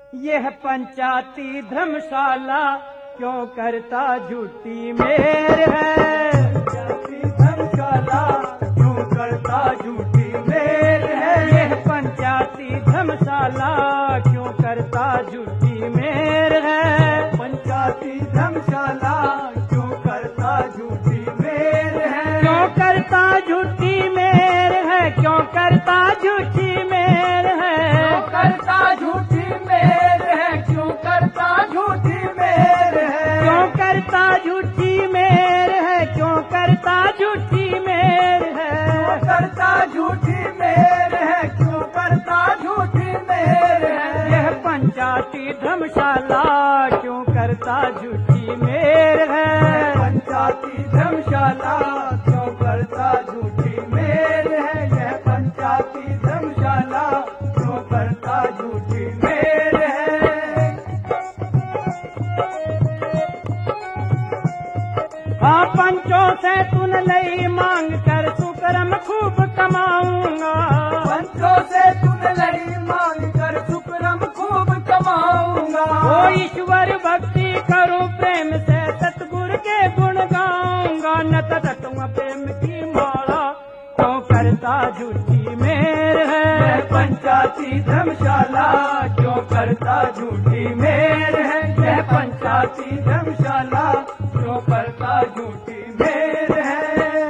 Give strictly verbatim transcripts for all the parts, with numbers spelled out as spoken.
यह पंचायती धर्मशाला क्यों करता झूठी मेर है। पंचायती धर्मशाला क्यों करता झूठी मेर है। यह पंचायती धर्मशाला क्यों करता झूठी मेर है। पंचायती धर्मशाला क्यों करता झूठी मेर है। क्यों करता झूठी मेर है। क्यों करता झूठी मेर है। क्यों करता झूठी मेर है। क्यों करता झूठी मेर है। क्यों करता झूठी मेर है। क्यों करता झूठी मेर है। क्यों करता झूठी मेर है। क्यों करता झूठी मेर है। यह पंचायती धर्मशाला क्यों करता झूठी मेर है। पंचायती धर्मशाला क्यों करता झूठी मेर है। यह पंचायती धर्मशाला क्यों करता झूठी मेर है। हाँ पंचों से तुन लई मांग कर सुकरम खूब कमाऊंगा। पंचों से तुन लई मांग कर सुकरम खूब कमाऊंगा। ओ ईश्वर भक्ति करूं प्रेम से सतगुरु के गुण गाऊंगा। न तटूंगा प्रेम की माला क्यों करता झूठी मेर है। पंचायती धर्मशाला क्यों करता झूठी मेर है। यह पंचायती धर्मशाला क्यों करता झूठी मेर है।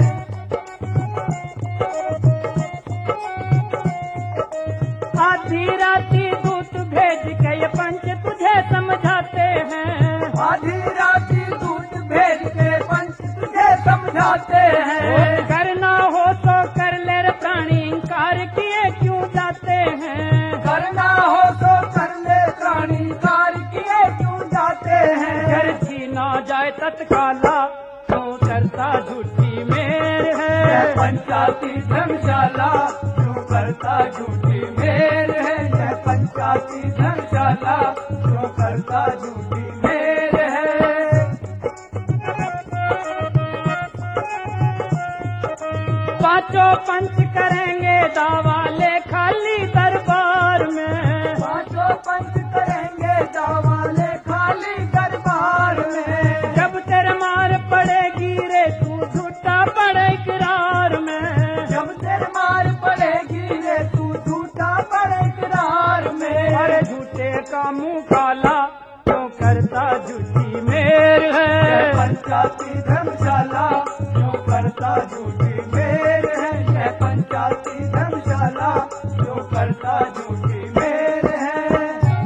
आधी राती दूत भेज के ये पंच तुझे समझाते हैं। आधी राती दूत भेज के पंच तुझे समझाते हैं। करना हो तो कर ले रे प्राणी इंकार किए क्यों जाते हैं। करना हो तो कर ले प्राणी इंकार किए क्यों जाते हैं। घर छीना जाए तत्काला क्यों करता झूठी मेर है। पंचायती धर्मशाला क्यों करता झूठी मेर है। यह पंचायती धर्मशाला क्यों करता झूठी मेर है। पांचों पंच करेंगे दावा ले खाली दरबार में। पांचों पंच करेंगे दावा ले खाली दरबार में। जब तेरे मार पड़ेगी रे तू झूठा पड़े इकरार में। जब तेरे मार पड़ेगी रे तू झूठा पड़े इकरार में। अरे झूठे का मुंह काला क्यों करता झूठी मेर है। पंचायती धर्मशाला क्यों करता झूठी मेर है। यह पंचायती धर्मशाला क्यों करता झूठी मेर है।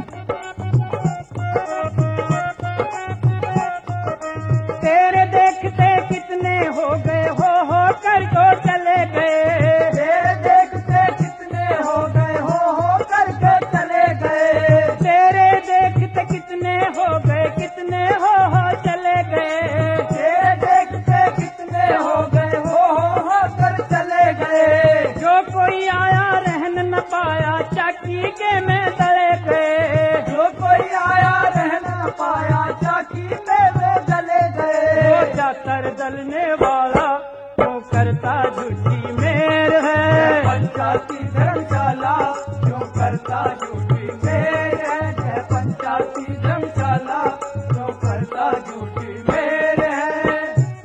तेरे देखते कितने हो गए हो हो कर तो चले गए। तेरे देखते कितने हो गए हो हो कर के चले गए। तेरे देखते कितने हो गए कितने हो हो चले गए। तेरे देखते कितने हो गए हो हो कर चले गए। जो कोई आया रहन न पाया चाकी के में दले गए। जो कोई आया रहन न पाया चाकी में वे दले गए। जातर दलने वाला क्यों करता झूठी मेर है। पंचायती धर्मशाला क्यों करता झूठी मेर है। यह पंचायती धर्मशाला क्यों करता झूठी मेर है।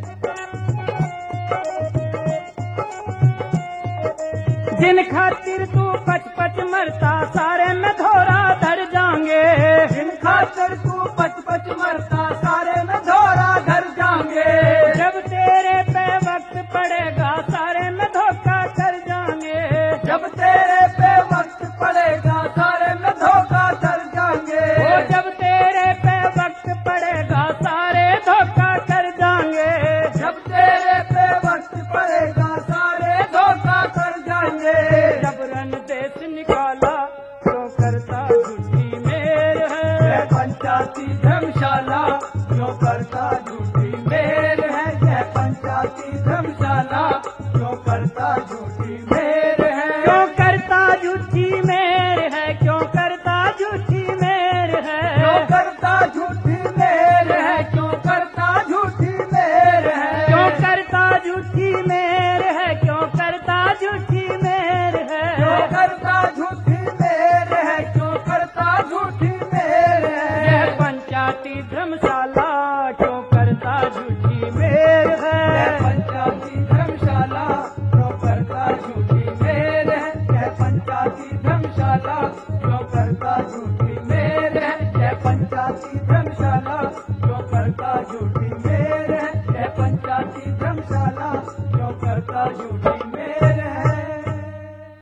जिन खातिर तू पच पच मरता सारे में धोरा धर जाएंगे। जिन खातिर तू पच पच मरता सारे में धोरा धर जाएंगे। जब तेरे पे वक्त पड़ेगा सारे में धोखा कर जाएंगे। जब तेरे पे वक्त पड़ेगा सारे में धोखा कर जाएंगे। ओ जब तेरे पे वक्त पड़ेगा सारे धोखा कर जाएंगे। जब तेरे पे वक्त पड़ेगा सारे धोखा कर जाएंगे। जब रन देश निकाला क्यों करता झूठी मेर है। पंचायत पंचायती धर्मशाला क्यों करता झूठी मेर है। पंचायती धर्मशाला क्यों करता झूठी मेर है। पंचायती धर्मशाला क्यों करता झूठी